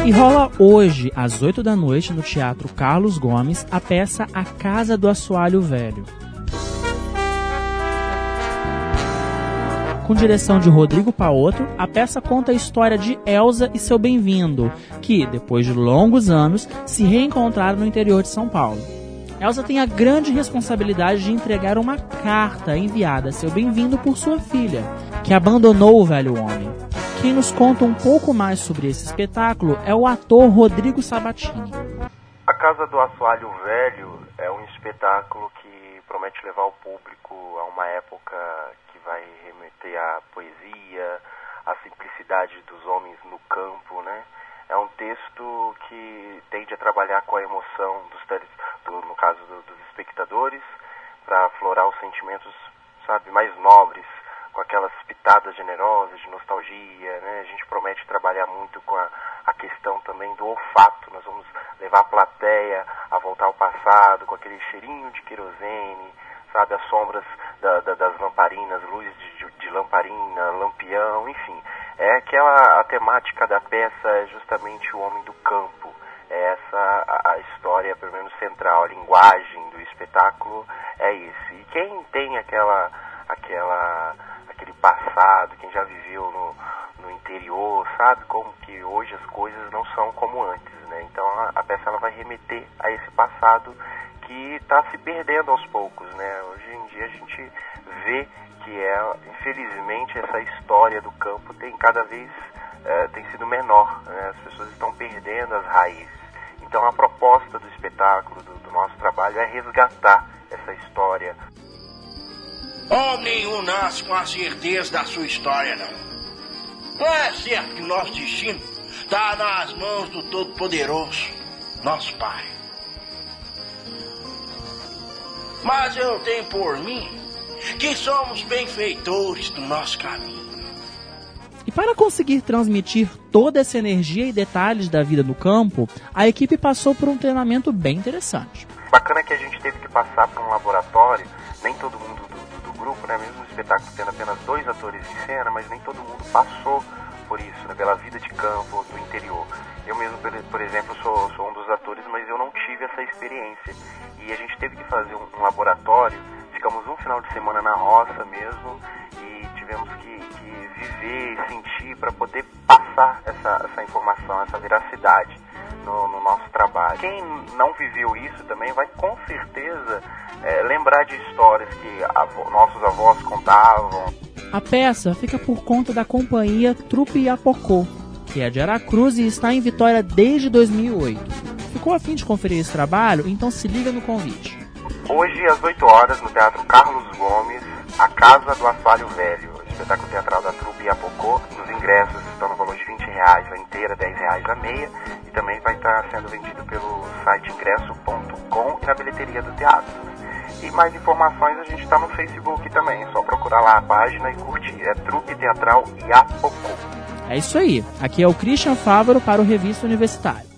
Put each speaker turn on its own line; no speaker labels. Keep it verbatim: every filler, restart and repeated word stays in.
E rola hoje, às oito da noite, no Teatro Carlos Gomes, a peça A Casa do Assoalho Velho. Com direção de Rodrigo Paotto, a peça conta a história de Elza e seu bem-vindo, que, depois de longos anos, se reencontraram no interior de São Paulo. Elza tem a grande responsabilidade de entregar uma carta enviada a seu bem-vindo por sua filha, que abandonou o velho homem. Quem nos conta um pouco mais sobre esse espetáculo é o ator Rodrigo Sabatini.
A Casa do Assoalho Velho é um espetáculo que promete levar o público a uma época que vai remeter à poesia, à simplicidade dos homens no campo, né? É um texto que tende a trabalhar com a emoção dos teles, do, no caso do, dos espectadores, para aflorar os sentimentos, sabe, mais nobres, com aquelas pitadas generosas de nostalgia, né? A gente promete trabalhar muito com a, a questão também do olfato. Nós vamos levar a plateia a voltar ao passado, com aquele cheirinho de querosene, sabe, as sombras da, da, das lamparinas, luz de, de lamparina, lampião, enfim. É aquela, a temática da peça é justamente o homem do campo. É essa a, a história, pelo menos central, a linguagem do espetáculo é isso. E quem tem aquela, aquela, aquele passado, quem já viveu no, no interior, sabe como que hoje as coisas não são como antes, né? Então a, a peça ela vai remeter a esse passado que está se perdendo aos poucos, né? Hoje em dia a gente vê que é, infelizmente, essa história do campo tem cada vez é, tem sido menor, né? As pessoas estão perdendo as raízes. Então a proposta do espetáculo, do, do nosso trabalho, é resgatar essa história.
Homem nenhum nasce com a certeza da sua história, não. Não é certo que nosso destino está nas mãos do Todo-Poderoso, nosso Pai. Mas eu tenho por mim que somos benfeitores do nosso caminho.
E para conseguir transmitir toda essa energia e detalhes da vida no campo, a equipe passou por um treinamento bem interessante.
Bacana que a gente teve que passar por um laboratório, nem todo mundo do, do, do grupo, né, mesmo no espetáculo tendo apenas dois atores em cena, mas nem todo mundo passou por isso, né, pela vida de campo, do interior. Eu mesmo, por exemplo, sou, sou um dos atores, mas eu não tive essa experiência. E a gente teve que fazer um, um laboratório, ficamos um final de semana na roça mesmo, e tivemos que, que viver e sentir para poder passar essa, essa informação, essa veracidade no, no nosso trabalho. Quem não viveu isso também vai com certeza é, lembrar de histórias que avô, nossos avós contavam.
A peça fica por conta da companhia Trupe Iapocó, que é de Aracruz e está em Vitória desde dois mil e oito. Ficou a fim de conferir esse trabalho? Então se liga no convite.
Hoje, às oito horas, no Teatro Carlos Gomes, A Casa do Assoalho Velho, espetáculo teatral da Trupe Iapocó. Os ingressos estão no valor de vinte reais a inteira, dez reais a meia, e também vai estar sendo vendido pelo site ingresso ponto com e na bilheteria do teatro. E mais informações a gente está no Facebook também, é só procurar lá a página e curtir. É Trupe Teatral Iapocó.
É isso aí, aqui é o Christian Fávaro para o Revista Universitária.